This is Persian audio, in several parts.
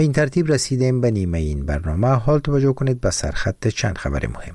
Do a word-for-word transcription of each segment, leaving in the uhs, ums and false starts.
این ترتیب رسیدیم به نیمه این برنامه. حال توجه کنید به سرخط چند خبر مهم.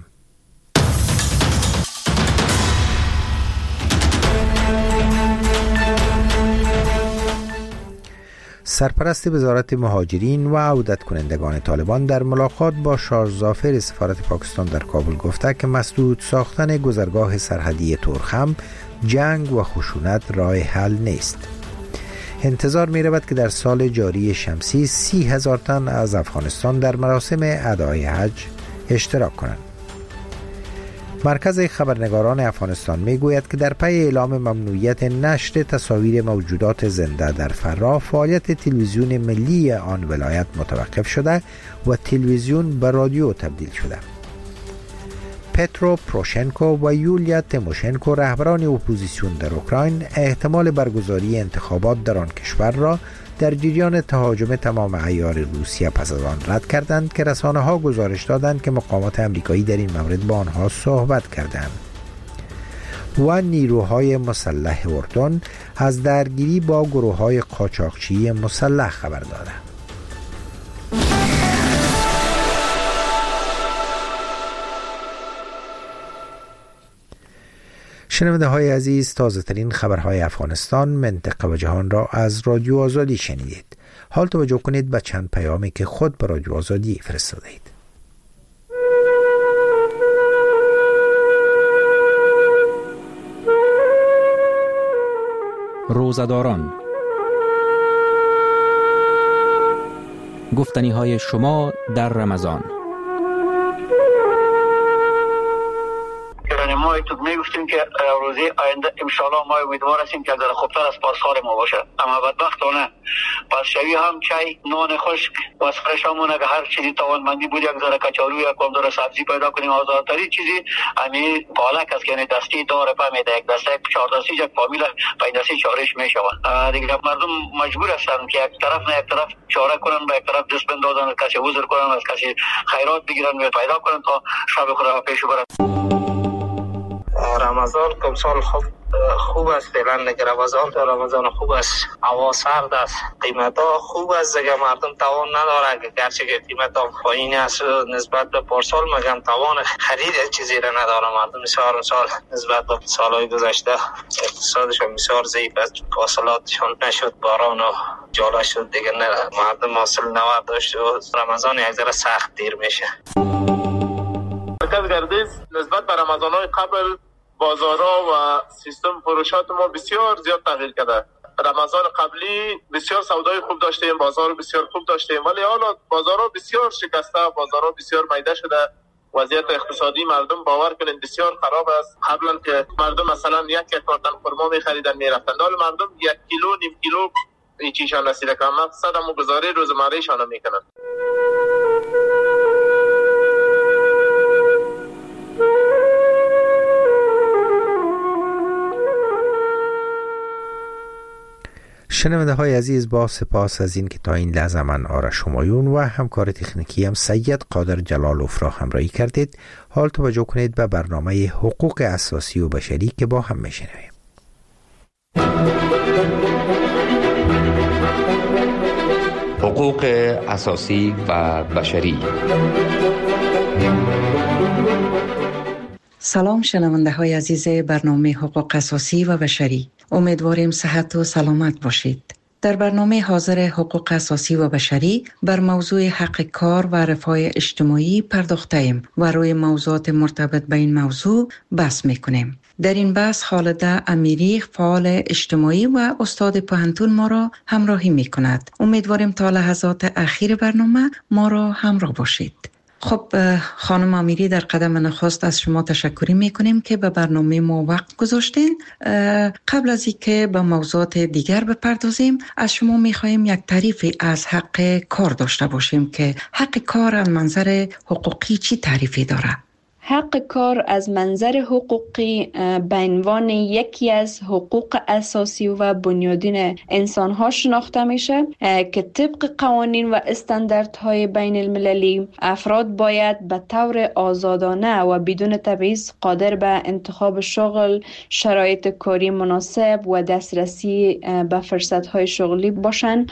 سرپرست وزارت مهاجرین و عودت کنندگان طالبان در ملاقات با شارژ سفارت پاکستان در کابل گفته که مسدود ساختن گذرگاه سرحدی تورخم جنگ و خشونت راه حل نیست. انتظار می رود که در سال جاری شمسی سی هزار تن از افغانستان در مراسم ادای حج اشتراک کنند. مرکز خبرنگاران افغانستان می گوید که در پی اعلام ممنوعیت نشر تصاویر موجودات زنده در فراه، فعالیت تلویزیون ملی آن ولایت متوقف شده و تلویزیون به رادیو تبدیل شده. پترو پروشنکو و یولیا تیموشنکو، رهبران اپوزیسیون در اوکراین، احتمال برگزاری انتخابات در آن کشور را در جریان تهاجم تمام عیار روسیه پس از آن رد کردند که رسانه ها گزارش دادند که مقامات امریکایی در این مورد با آنها صحبت کردند. و نیروهای مسلح اردن از درگیری با گروه های قاچاقچی مسلح خبر دادند. شنونده های عزیز، تازه ترین خبرهای افغانستان، منطقه و جهان را از رادیو آزادی شنیدید. حال توجه کنید به چند پیامی که خود به رادیو آزادی فرستاده اید. روزه‌داران، گفتنی های شما در رمضان. ما تو میگفتیم که روزی آینده انشالله ما امیدوار هستیم که در خوبتر از پارسال ما باشه، اما بدبختانه پس شوی هم چای نان خشک و سر شامون اگه هر چیزی توانمندی بود یک ذره کچالو یا کندر سبزی پیدا کنیم آزادتری چیزی همین پالک است که یعنی دستی داره فهمیده یک دسته چهار دستی یک فامیل پنج دستی چارش میشون دیگه. مردم مجبور هستن که یک طرف نه یک طرف چاره کنن، به یک طرف دست بندازن، کسی عذر کنن، از کسی خیرات بگیرن و پیدا کنن تا شب خود را پیش ببرن. رمضان کم سال خوب خوب است، فعلا نگه رمضان تا رمضان خوب است، هوا سرد است، قیمت ها خوب است دیگه، مردم توان نداره که گرچه که قیمت ها پایین است نسبت به پارسال، مگم توان خرید چیزی را نداره مردم. بسیار سال نسبت به سالهای گذشته اقتصادشون بسیار ضعیف است، حاصلاتشون نشد، باران و جاله شد دیگه، نه مردم حاصل نوار داشت و رمضان یک ذره سخت دیر میشه. مرکز گردش نسبت به رمضان‌های قبل بازارها و سیستم فروشات ما بسیار زیاد تغییر کرده. رمضان قبلی بسیار سودای خوب داشتیم، بازار بسیار خوب داشتیم، ولی حالا بازارها بسیار شکسته، بازارها بسیار میده شده. وضعیت اقتصادی مردم باور کنید بسیار خراب است. قبلا که مردم مثلا یک یک کارتن خرما می‌خریدن میرفتن، حالا مردم یک کیلو نیم کیلو چیشان رسیده که مقصد هم گزاره روزمره‌شان میکنن. شنونده های عزیز، با سپاس از این که تا این لحظه من آرش همایون و همکار تکنیکی هم سید قادر جلالوف را همراهی کردید. حال توجه کنید به برنامه حقوق اساسی و بشری که با هم میشنویم. حقوق اساسی و بشری. سلام شنونده های عزیز برنامه حقوق اساسی و بشری، امیدواریم صحت و سلامت باشید. در برنامه حاضر حقوق اساسی و بشری بر موضوع حق کار و رفاه اجتماعی پرداخته ایم و روی موضوعات مرتبط به این موضوع بحث میکنیم. در این بحث خالده امیری، فعال اجتماعی و استاد پوهنتون ما را همراهی میکند. امیدواریم تا لحظات اخیر برنامه ما را همراه باشید. خب خانم امیری، در قدم نخست از شما تشکری میکنیم که به برنامه ما وقت گذاشتین. قبل از اینکه به موضوعات دیگر بپردازیم، از شما میخواهیم یک تعریفی از حق کار داشته باشیم که حق کار از منظر حقوقی چی تعریفی داره؟ حق کار از منظر حقوقی به عنوان یکی از حقوق اساسی و بنیادین انسان‌ها شناخته میشه که طبق قوانین و استانداردهای بین المللی افراد باید به طور آزادانه و بدون تبعیض قادر به انتخاب شغل، شرایط کاری مناسب و دسترسی به فرصت‌های شغلی باشند.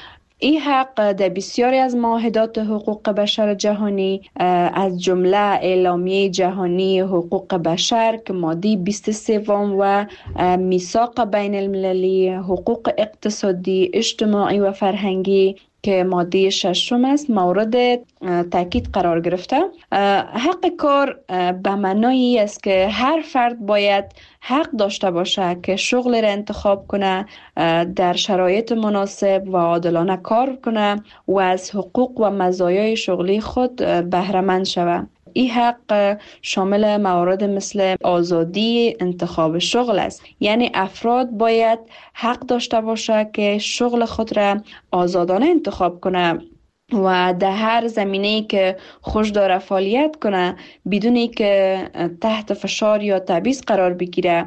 این حق در بسیاری از معاهدات حقوق بشر جهانی از جمله اعلامیه جهانی حقوق بشر که ماده بیست و سه و میثاق بین المللی حقوق اقتصادی، اجتماعی و فرهنگی که ماده ششم است مورد تاکید قرار گرفته. حق کار به معنای است که هر فرد باید حق داشته باشه که شغل را انتخاب کنه، در شرایط مناسب و عادلانه کار کنه و از حقوق و مزایای شغلی خود بهره مند شود. این حق شامل موارد مثل آزادی انتخاب شغل است، یعنی افراد باید حق داشته باشه که شغل خود را آزادانه انتخاب کنه و در هر زمینه‌ای که خوش داره فعالیت کنه بدون که تحت فشار یا تبعیض قرار بگیره.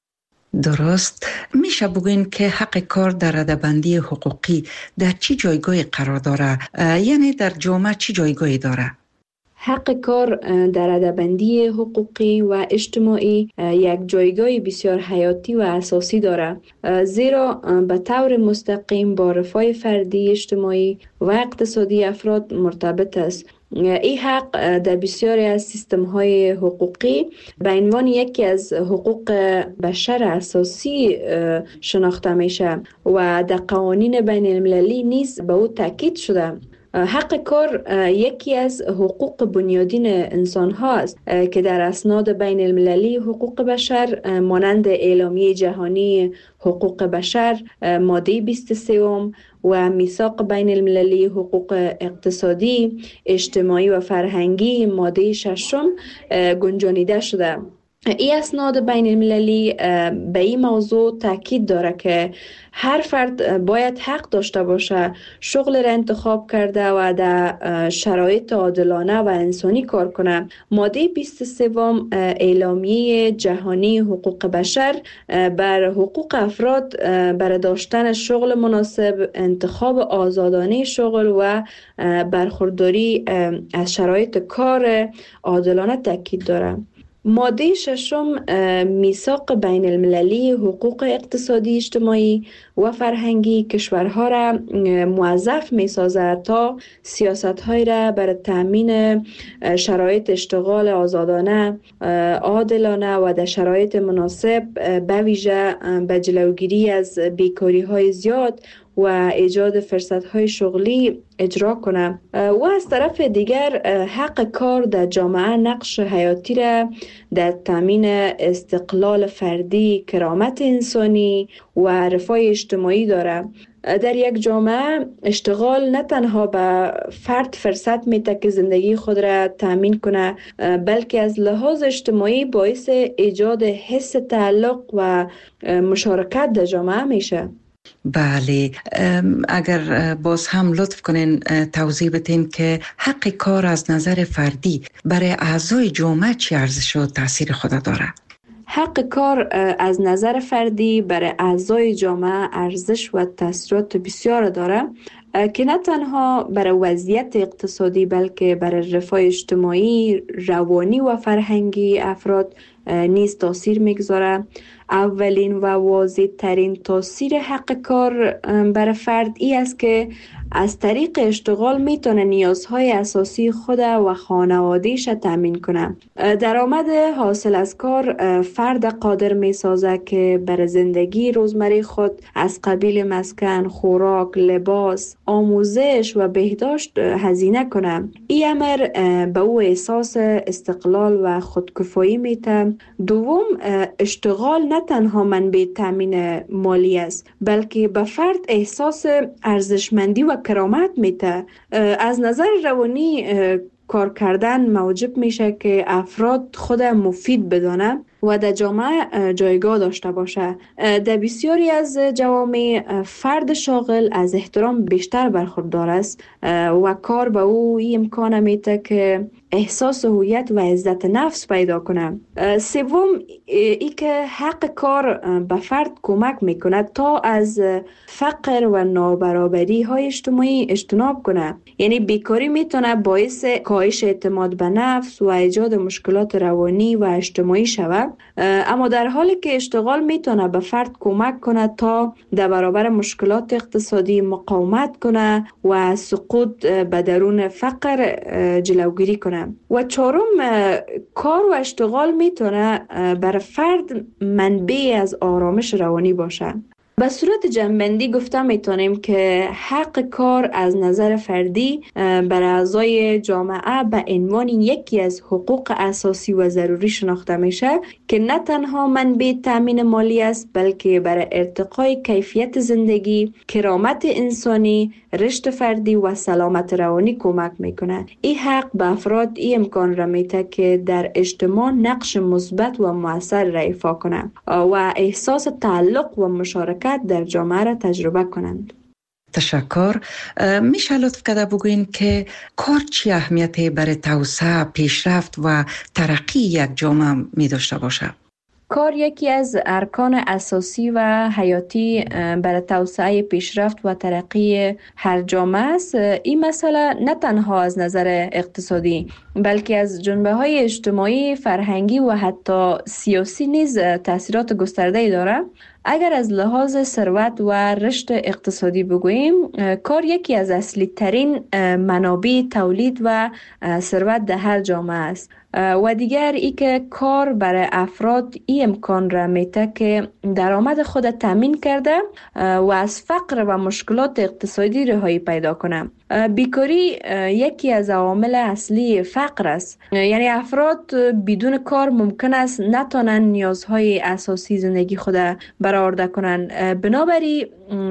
درست. میشه بگوین که حق کار در رده‌بندی حقوقی در چی جایگاهی قرار داره؟ یعنی در جامعه چی جایگاهی داره؟ حق کار در رده‌بندی حقوقی و اجتماعی یک جایگاه بسیار حیاتی و اساسی دارد، زیرا به طور مستقیم با رفاه فردی، اجتماعی و اقتصادی افراد مرتبط است. این حق در بسیاری از سیستم‌های حقوقی به عنوان یکی از حقوق بشر اساسی شناخته میشه و در قوانین بین المللی نیز به او تاکید شده. حق کار یکی از حقوق بنیادین انسان ها است که در اسناد بین المللی حقوق بشر مانند اعلامیه جهانی حقوق بشر ماده بیست و سه و میثاق بین المللی حقوق اقتصادی، اجتماعی و فرهنگی ماده ششم گنجانیده شده. این اسناد بین المللی به این موضوع تاکید داره که هر فرد باید حق داشته باشه شغل را انتخاب کرده و در شرایط عادلانه و انسانی کار کنه. ماده بیست و سه اعلامیه جهانی حقوق بشر بر حقوق افراد بر داشتن شغل مناسب، انتخاب آزادانه شغل و برخورداری از شرایط کار عادلانه تاکید داره. ماده ششم میثاق بین المللی حقوق اقتصادی، اجتماعی و فرهنگی کشورها را موظف می سازد تا سیاست های را برای تامین شرایط اشتغال آزادانه، عادلانه و در شرایط مناسب به ویژه به جلوگیری از بیکاری های زیاد و ایجاد فرصت‌های شغلی اجرا کنه. و از طرف دیگر حق کار در جامعه نقش حیاتی را در تامین استقلال فردی، کرامت انسانی و رفاه اجتماعی داره. در یک جامعه اشتغال نه تنها به فرد فرصت میده که زندگی خود را تامین کنه، بلکه از لحاظ اجتماعی باعث ایجاد حس تعلق و مشارکت در جامعه میشه. بله، اگر باز هم لطف کنین توضیح بدین که حق کار از نظر فردی برای اعضای جامعه چی ارزش و تاثیر خود داره؟ حق کار از نظر فردی برای اعضای جامعه ارزش و تاثیرات بسیار داره که نه تنها برای وضعیت اقتصادی بلکه برای رفاه اجتماعی، روانی و فرهنگی افراد نیز تاثیر میگذاره. اولین و واضح ترین تاثیر حق کار برای فرد ای است که از طریق اشتغال میتونه نیازهای اساسی خود و خانواده‌اش تامین کنه. درآمد حاصل از کار فرد قادر میسازه که برای زندگی روزمره خود از قبیل مسکن، خوراک، لباس، آموزش و بهداشت هزینه کنه. این امر به او احساس استقلال و خودکفایی میده. دوم، اشتغال نه تنها منبع تامین مالی است بلکه به فرد احساس ارزشمندی و کرامت میده. از نظر روانی کار کردن موجب میشه که افراد خود مفید بدانه و در جامعه جایگاه داشته باشه. در بسیاری از جوامع فرد شاغل از احترام بیشتر برخوردار است و کار به او این امکان میده که احساس هویت و عزت نفس پیدا کنه. سوم، ای که حق کار به فرد کمک میکنه تا از فقر و نابرابری های اجتماعی اجتناب کنه. یعنی بیکاری میتونه باعث کاهش اعتماد به نفس و ایجاد مشکلات روانی و اجتماعی شود اما در حالی که اشتغال میتونه به فرد کمک کنه تا در برابر مشکلات اقتصادی مقاومت کنه و سقوط به درون فقر جلوگیری کنه. و چهارم، کار و اشتغال میتونه برای فرد منبع از آرامش روانی باشه. به صورت جنبندی گفته میتونیم که حق کار از نظر فردی برای اعضای جامعه به عنوان یکی از حقوق اساسی و ضروری شناخته میشه که نه تنها منبع تامین مالی است بلکه برای ارتقای کیفیت زندگی، کرامت انسانی، رشد فردی و سلامت روانی کمک میکنه. این حق به افراد این امکان را میده که در اجتماع نقش مثبت و مؤثر را ایفا کنند و احساس تعلق و مشارکت در جامعه را تجربه کنند. تشکر. میشه لطف کرده بگوین که کار چی اهمیتی برای توسعه، پیشرفت و ترقی یک جامعه می داشته باشه؟ کار یکی از ارکان اساسی و حیاتی برای توسعه، پیشرفت و ترقی هر جامعه است. این مسئله نه تنها از نظر اقتصادی بلکه از جنبه‌های اجتماعی، فرهنگی و حتی سیاسی نیز تأثیرات گسترده‌ای دارد. اگر از لحاظ ثروت و رشد اقتصادی بگوییم، کار یکی از اصلی ترین منابع تولید و ثروت در هر جامعه است. و دیگر ای که کار برای افراد این امکان را میده که درآمد خود تامین کرده و از فقر و مشکلات اقتصادی رهایی پیدا کنه. بیکاری یکی از عوامل اصلی فقر است. یعنی افراد بدون کار ممکن است نتونن نیازهای اساسی زندگی خود برآورده کنند. بنابراین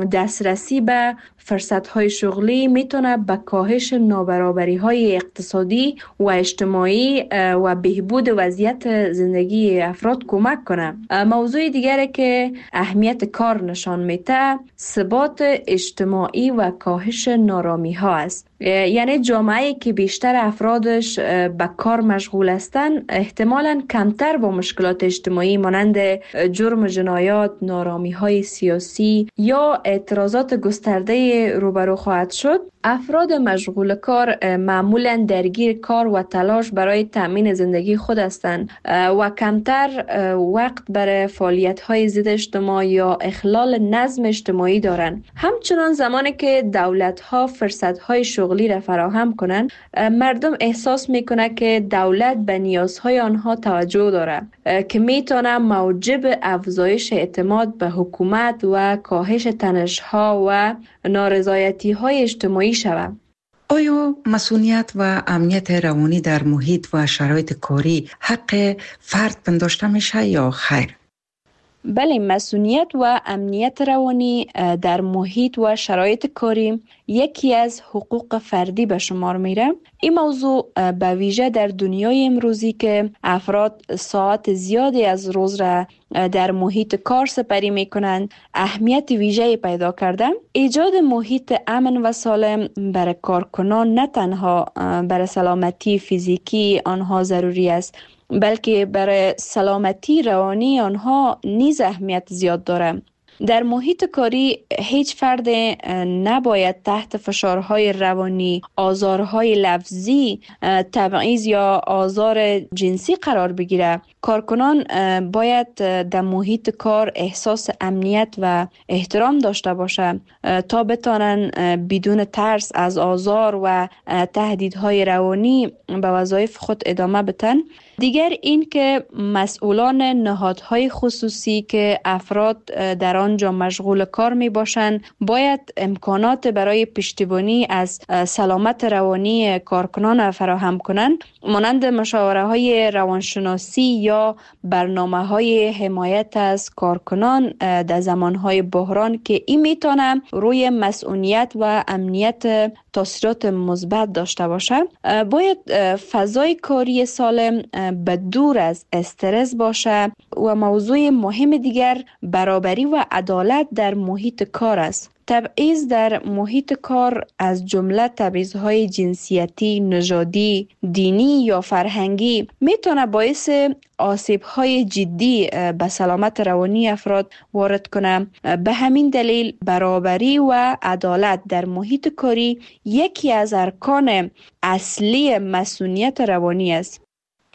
دسترسی به فرصت‌های شغلی میتونه به کاهش نابرابری‌های اقتصادی و اجتماعی و بهبود وضعیت زندگی افراد کمک کنه. موضوع دیگری که اهمیت کار نشان میده، ثبات اجتماعی و کاهش نارامی‌ها است. یعنی جامعه‌ای که بیشتر افرادش به کار مشغول هستند احتمالاً کمتر با مشکلات اجتماعی مانند جرم و جنایات، نارامی‌های سیاسی یا اعتراضات گسترده روبرو خواهد شد. افراد مشغول کار معمولاً درگیر کار و تلاش برای تامین زندگی خود هستند و کمتر وقت برای فعالیت‌های ضد اجتماع یا اخلال نظم اجتماعی دارند. همچنان زمانی که دولت‌ها فرصت‌های شغلی را فراهم کنند، مردم احساس می‌کنند که دولت به نیازهای آنها توجه دارد که می‌تواند موجب افزایش اعتماد به حکومت و کاهش تنش‌ها و نارضایتی‌های اجتماعی شود. آیا مسئولیت و امنیت روانی در محیط و شرایط کاری حق فرد پنداشته میشه یا خیر؟ بله، مسئولیت و امنیت روانی در محیط و شرایط کاری یکی از حقوق فردی به شمار میره. این موضوع به ویژه در دنیای امروزی که افراد ساعت زیادی از روز را در محیط کار سپری میکنند اهمیت ویژه‌ای پیدا کرده. ایجاد محیط امن و سالم برای کارکنان نه تنها برای سلامتی فیزیکی آنها ضروری است بلکه برای سلامتی روانی آنها نیز اهمیت زیاد دارد. در محیط کاری هیچ فرد نباید تحت فشارهای روانی، آزارهای لفظی، تبعیض یا آزار جنسی قرار بگیرد. کارکنان باید در محیط کار احساس امنیت و احترام داشته باشند تا بتوانند بدون ترس از آزار و تهدیدهای روانی به وظایف خود ادامه بدن. دیگر این که مسئولان نهادهای خصوصی که افراد در آنجا مشغول کار می باشند باید امکانات برای پشتیبانی از سلامت روانی کارکنان فراهم کنند، مانند مشاوره های روانشناسی یا برنامه های حمایت از کارکنان در زمان های بحران که این می تونه روی مسئولیت و امنیت تاثیرات مثبت داشته باشد. باید فضای کاری سالم به دور از استرس باشه و موضوع مهم دیگر برابری و عدالت در محیط کار است. تبعیض در محیط کار از جمله تبعیض‌های جنسیتی، نژادی، دینی یا فرهنگی میتونه باعث آسیب‌های جدی به سلامت روانی افراد وارد کنه. به همین دلیل برابری و عدالت در محیط کاری یکی از ارکان اصلی مسئولیت روانی است.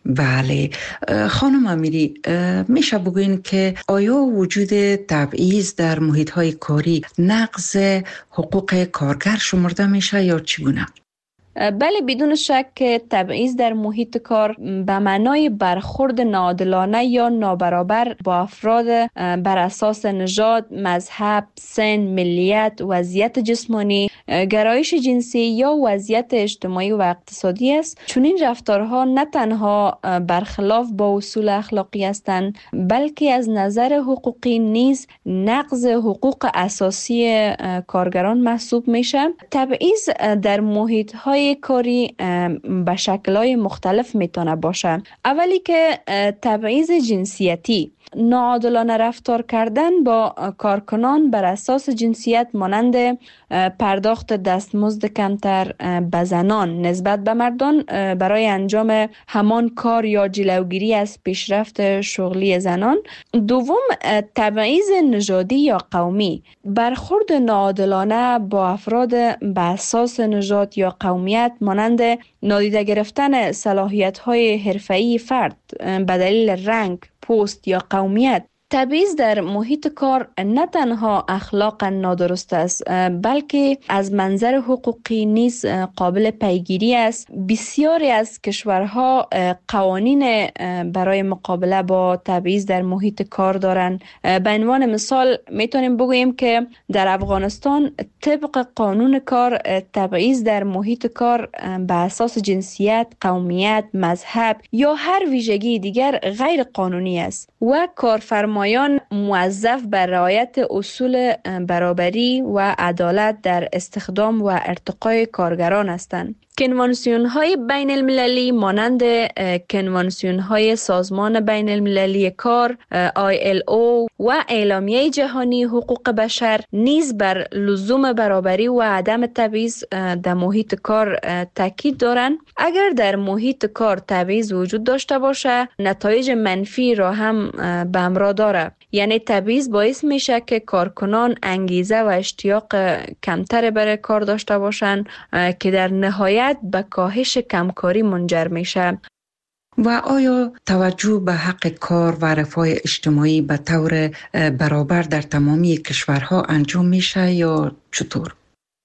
بله خانم امیری، میشه بگوین که آیا وجود تبعیض در محیط‌های کاری نقض حقوق کارگر شمرده میشه یا چگونه؟ بله، بدون شک که تبعیض در محیط کار به معنای برخورد ناعادلانه یا نابرابر با افراد بر اساس نژاد، مذهب، سن، ملیت، وضعیت جسمانی، گرایش جنسی یا وضعیت اجتماعی و اقتصادی است. چون این رفتارها نه تنها برخلاف با اصول اخلاقی هستند، بلکه از نظر حقوقی نیز نقض حقوق اساسی کارگران محسوب میشه. تبعیض در محیط‌های کاری به شکل‌های مختلف میتونه باشه. اولی که تبعیض جنسیتی، ناعادلانه رفتار کردن با کارکنان بر اساس جنسیت مانند پرداخت دستمزد کمتر به زنان نسبت به مردان برای انجام همان کار یا جلوگیری از پیشرفت شغلی زنان. دوم، تبعیض نژادی یا قومی، برخورد ناعادلانه با افراد به اساس نژاد یا قومیت مانند نادیده گرفتن صلاحیت‌های حرفه‌ای فرد به دلیل رنگ، پوست یا قومیت. تبعیض در محیط کار نه تنها اخلاقا نادرست است، بلکه از منظر حقوقی نیز قابل پیگیری است. بسیاری از کشورها قوانین برای مقابله با تبعیض در محیط کار دارند. به عنوان مثال میتونیم بگوییم که در افغانستان طبق قانون کار تبعیض در محیط کار به اساس جنسیت، قومیت، مذهب یا هر ویژگی دیگر غیر قانونی است و کارفرما مایان موظف بر رعایت اصول برابری و عدالت در استخدام و ارتقای کارگران هستند. کنوانسیون های بین المللی مانند کنوانسیون های سازمان بین المللی کار آی ال او و اعلامیه جهانی حقوق بشر نیز بر لزوم برابری و عدم تبعیض در محیط کار تاکید دارند. اگر در محیط کار تبعیض وجود داشته باشه، نتایج منفی را هم به همراه داره. یعنی تبعیض باعث میشه که کارکنان انگیزه و اشتیاق کمتر برای کار داشته باشند که در نهایت به کاهش کمکاری منجر میشه. و آیا توجه به حق کار و رفاه اجتماعی به طور برابر در تمامی کشورها انجام میشه یا چطور؟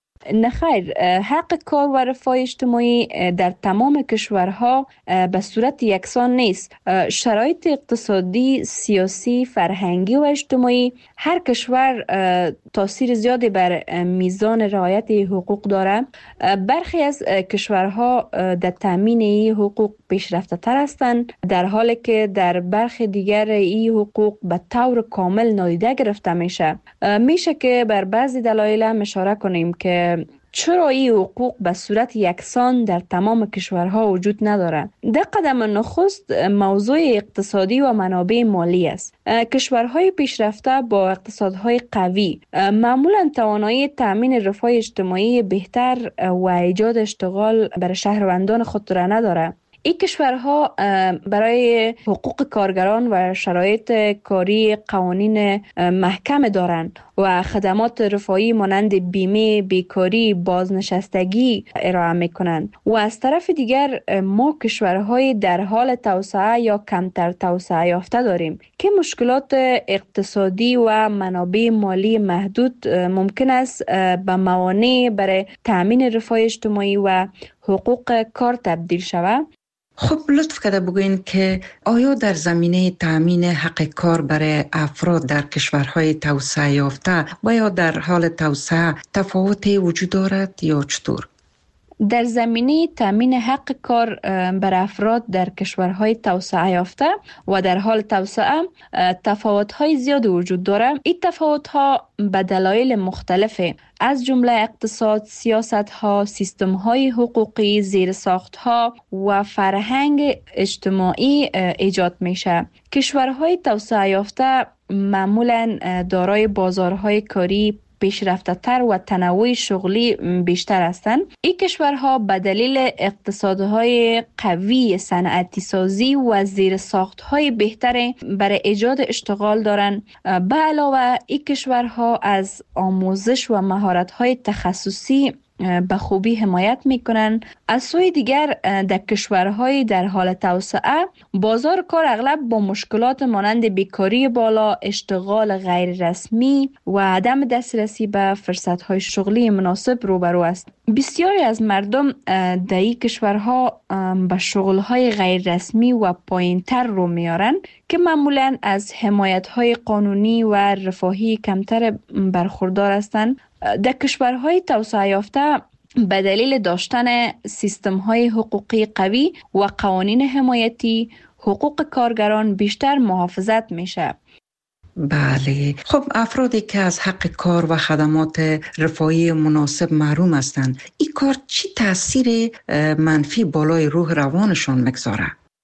نه خیر، حق کار و رفاه اجتماعی در تمام کشورها به صورت یکسان نیست. شرایط اقتصادی، سیاسی، فرهنگی و اجتماعی هر کشور تاثیر زیادی بر میزان رعایت حقوق داره. برخی از کشورها در تامین این حقوق پیشرفته تر هستند، در حالی که در برخی دیگر این حقوق به طور کامل نادیده گرفته میشه. میشه که بر بعضی دلایل هم اشاره کنیم که چرا این حقوق به صورت یکسان در تمام کشورها وجود ندارد. در قدم نخست موضوع اقتصادی و منابع مالی است. کشورهای پیشرفته با اقتصادهای قوی معمولا توانایی تامین رفاه اجتماعی بهتر و ایجاد اشتغال برای شهروندان خود را ندارد. این کشورها برای حقوق کارگران و شرایط کاری قوانین محکم دارند و خدمات رفاهی مانند بیمه، بیکاری، بازنشستگی ارائه میکنند. و از طرف دیگر ما کشورهای در حال توسعه یا کمتر توسعه یافته داریم که مشکلات اقتصادی و منابع مالی محدود ممکن است به موانع برای تامین رفاه اجتماعی و حقوق کار تبدیل شود. خب لطف کرده بگوین که آیا در زمینه تامین حق کار برای افراد در کشورهای توسعه یافته و یا در حال توسعه تفاوتی وجود دارد یا چطور؟ در زمینه تامین حق کار بر افراد در کشورهای توسعه یافته و در حال توسعه تفاوت‌های زیاد وجود دارد. این تفاوت‌ها به دلایل مختلفه، از جمله اقتصاد، سیاست‌ها، سیستم‌های حقوقی، زیرساخت‌ها و فرهنگ اجتماعی ایجاد میشه. کشورهای توسعه یافته معمولاً دارای بازارهای کاری پیشرفته تر و تنوع شغلی بیشتر هستند. این کشورها به دلیل اقتصادهای قوی، صنعتی سازی و زیرساختهای بهتر برای ایجاد اشتغال دارند. به علاوه این کشورها از آموزش و مهارت‌های تخصصی به خوبی حمایت میکنن. از سوی دیگر در کشورهای در حال توسعه بازار کار اغلب با مشکلات مانند بیکاری بالا، اشتغال غیر رسمی و عدم دسترسی به فرصتهای شغلی مناسب روبرو است. بسیاری از مردم در این کشورها به شغلهای غیر رسمی و پایینتر رو میارن که معمولاً از حمایت‌های قانونی و رفاهی کمتر برخوردار هستند. در کشورهای توسعه یافته به دلیل داشتن سیستم‌های حقوقی قوی و قوانین حمایتی، حقوق کارگران بیشتر محافظت میشه. بله، خب افرادی که از حق کار و خدمات رفاهی مناسب محروم هستند، این کار چی تاثیر منفی بالای روح روانشان میگذاره؟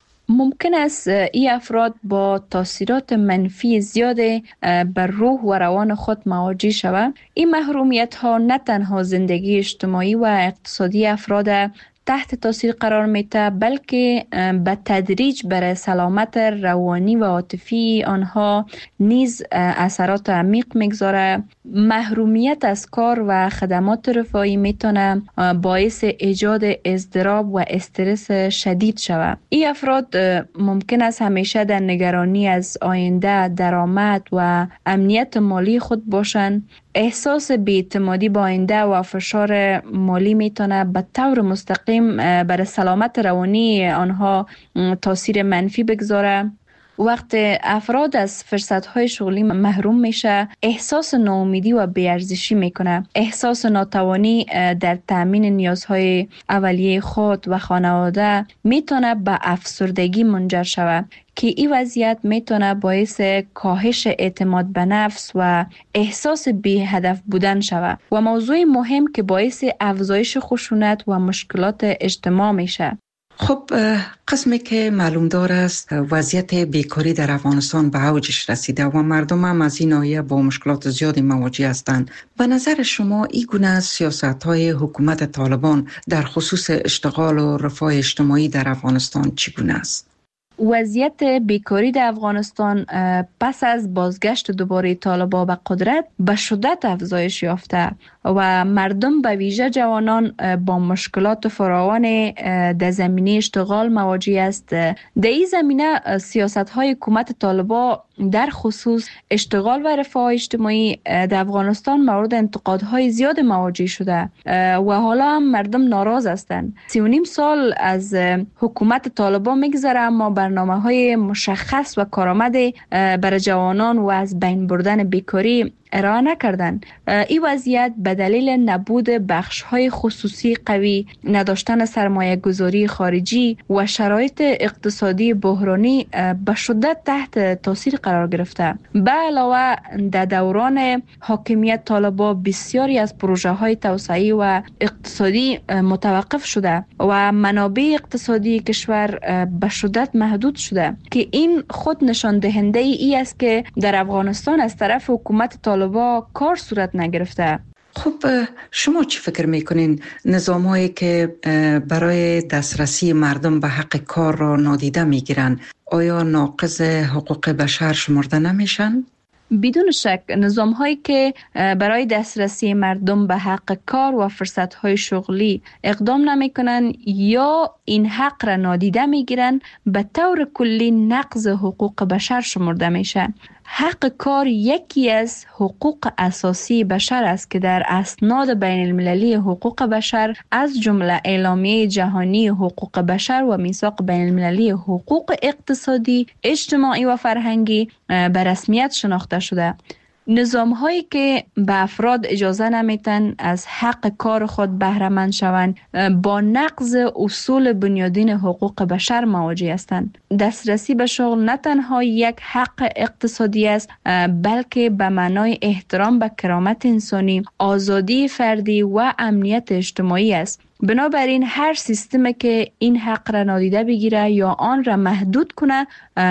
ممکن است این افراد با تاثیرات منفی زیاد بر روح و روان خود مواجه شوند. این محرومیت ها نه تنها زندگی اجتماعی و اقتصادی افراد تحت تاثیر قرار میده، بلکه به تدریج بر سلامت روانی و عاطفی آنها نیز اثرات عمیق میگذاره. محرومیت از کار و خدمات رفاهی میتونه باعث ایجاد اضطراب و استرس شدید شود. این افراد ممکن است همیشه در نگرانی از آینده، درآمد و امنیت مالی خود باشند. احساس بی‌اعتمادی با آینده و فشار مالی میتونه به طور مستقیم بر سلامت روانی آنها تاثیر منفی بگذاره. وقت افراد از فرصت‌های شغلی محروم میشه، احساس ناامیدی و بی‌ارزشی میکنه. احساس ناتوانی در تامین نیازهای اولیه خود و خانواده میتونه به افسردگی منجر شود که این وضعیت میتونه باعث کاهش اعتماد به نفس و احساس بی هدف بودن شود و موضوع مهم که باعث افزایش خشونت و مشکلات اجتماع میشه. خب قسمی که معلوم دار است وضعیت بیکاری در افغانستان به اوجش رسیده و مردم هم از این ناحیه با مشکلات زیادی مواجه هستند. به نظر شما این گونه سیاست‌های حکومت طالبان در خصوص اشتغال و رفاه اجتماعی در افغانستان چگونه است؟ وضعیت بیکاری در افغانستان پس از بازگشت دوباره طالبان به قدرت به شدت افزایش یافته و مردم به ویژه جوانان با مشکلات فراوان در زمینه اشتغال مواجه است. در این زمینه سیاست‌های حکومت طالبان در خصوص اشتغال و رفاه اجتماعی در افغانستان مورد انتقادهای زیاد مواجه شده و حالا هم مردم ناراض هستند. سی و نیم سال از حکومت طالبان میگذره اما برنامه‌های مشخص و کارآمد برای جوانان و از بین بردن بیکاری ارائه نکردن. این وضعیت به دلیل نبود بخش‌های خصوصی قوی، نداشتن سرمایه گذاری خارجی و شرایط اقتصادی بحرانی به شدت تحت تاثیر قرار گرفته. به علاوه در دوران حاکمیت طالبان بسیاری از پروژه‌های توسعه‌ای و اقتصادی متوقف شده و منابع اقتصادی کشور به شدت محدود شده که این خود نشان دهنده ای است که در افغانستان از طرف حکومت طالبان با کار صورت نگرفته. خب شما چی فکر میکنین نظام‌هایی که برای دسترسی مردم به حق کار را نادیده میگیرن آیا ناقض حقوق بشر شمرده نمیشن؟ بدون شک نظام هایی که برای دسترسی مردم به حق کار و فرصت های شغلی اقدام نمی کنن یا این حق را نادیده می گیرن به طور کلی نقض حقوق بشر شمرده میشه. حق کار یکی از حقوق اساسی بشر است که در اسناد بین المللی حقوق بشر از جمله اعلامیه جهانی حقوق بشر و میثاق بین المللی حقوق اقتصادی، اجتماعی و فرهنگی به رسمیت شناخته شده. نظام هایی که به افراد اجازه نمیتن از حق کار خود بهره مند شوند با نقض اصول بنیادین حقوق بشر مواجه هستند. دسترسی به شغل نه تنها یک حق اقتصادی است بلکه به معنای احترام به کرامت انسانی، آزادی فردی و امنیت اجتماعی است. بنابراین هر سیستمی که این حق را نادیده بگیره یا آن را محدود کنه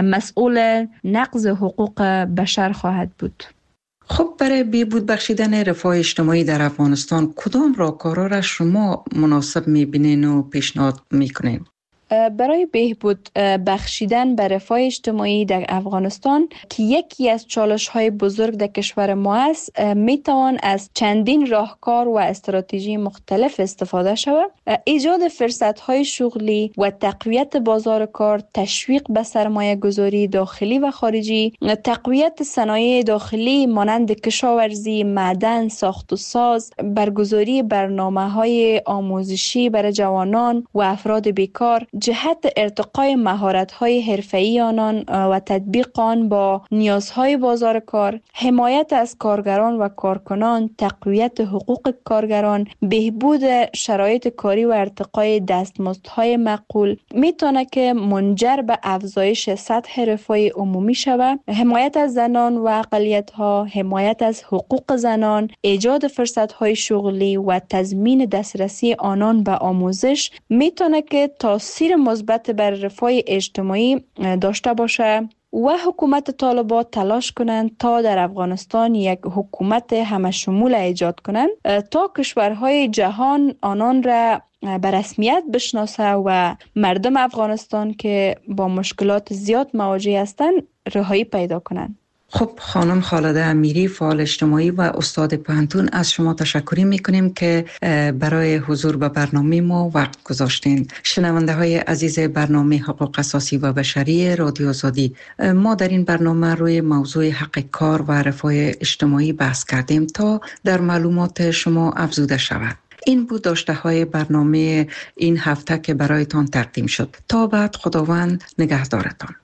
مسئول نقض حقوق بشر خواهد بود. خب برای بهبود بخشیدن رفاه اجتماعی در افغانستان کدام راهکارها را شما مناسب می‌بینین و پیشنهاد می‌کنین؟ برای بهبود بخشیدن به رفاه اجتماعی در افغانستان که یکی از چالش‌های بزرگ در کشور ما است، میتوان از چندین راهکار و استراتژی مختلف استفاده شود. ایجاد فرصت‌های شغلی و تقویت بازار کار، تشویق به سرمایه گذاری داخلی و خارجی، تقویت صنایع داخلی مانند کشاورزی، معدن، ساخت و ساز، برگزاری برنامه‌های آموزشی برای جوانان و افراد بیکار، جهت ارتقای مهارت‌های حرفه‌ای آنان و تطبیق آن با نیازهای بازار کار، حمایت از کارگران و کارکنان، تقویت حقوق کارگران، بهبود شرایط کاری و ارتقای دستمزدهای معقول میتونه که منجر به افزایش سطح رفاه عمومی شود. حمایت از زنان و اقلیت‌ها، حمایت از حقوق زنان، ایجاد فرصت‌های شغلی و تضمین دسترسی آنان به آموزش میتونه که تاثیر مثبت بر رفاه اجتماعی داشته باشه و حکومت طالبان تلاش کنند تا در افغانستان یک حکومت همه شمول ایجاد کنند تا کشورهای جهان آنان را به رسمیت بشناسه و مردم افغانستان که با مشکلات زیاد مواجه هستند رهایی پیدا کنند. خب خانم خالده امیری، فعال اجتماعی و استاد پوهنتون، از شما تشکر میکنیم که برای حضور به برنامه ما وقت گذاشتین. شنونده های عزیز برنامه حقوق اساسی و بشری رادیو آزادی، ما در این برنامه روی موضوع حق کار و رفاه اجتماعی بحث کردیم تا در معلومات شما افزوده شود. این بود داشته های برنامه این هفته که برایتان تقدیم شد. تا بعد، خداوند نگهدارتان.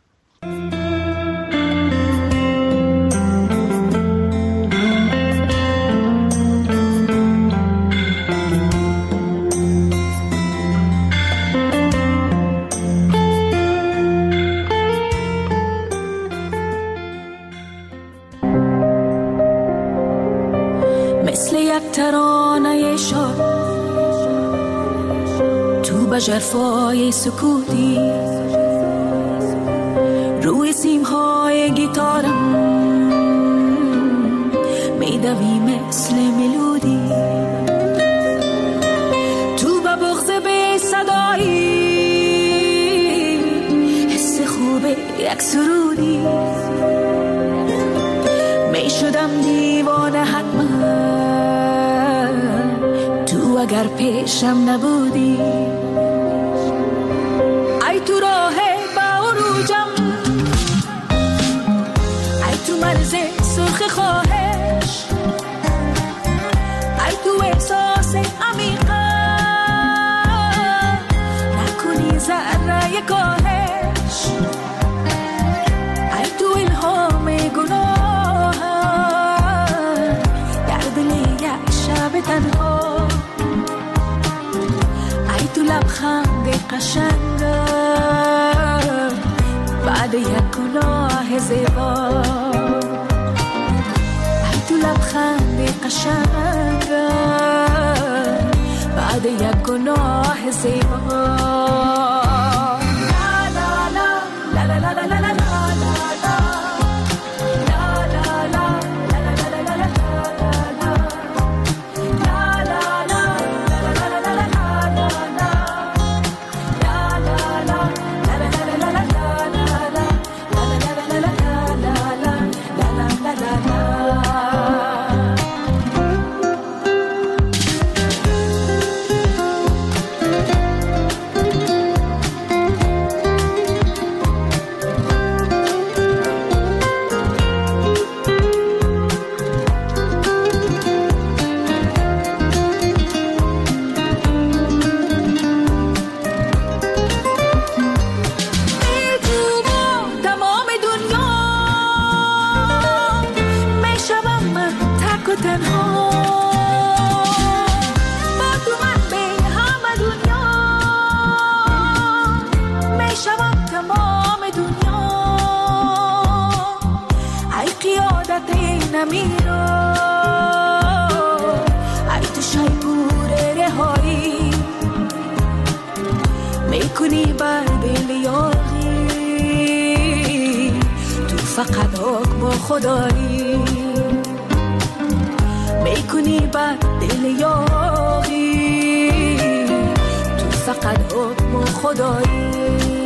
مثل یک ترانه شاد تو به ژرفای سکوتی، روی سیمهای گیتارم میدوی مثل ملودی، تو به بغض بی صدایی حس خوب یک سرودی، میشدم دیوانه حتما تو اگر پیشم نبودی. ای تو راه به عروجم، ای تو مرز سرخ خواهش، ای تو احساس عمیقم نکنی ذره کاهش، ای تو الهام گناه در دل یک شب تنها، ای تو لبخند قشنگم بعد یک گناه زیبا، ای تو لبخند قشنگم بعد یک گناه زیبا. فقط آگ با خدایی میکنی بر دل یاغی، تو فقط حکم خدایی.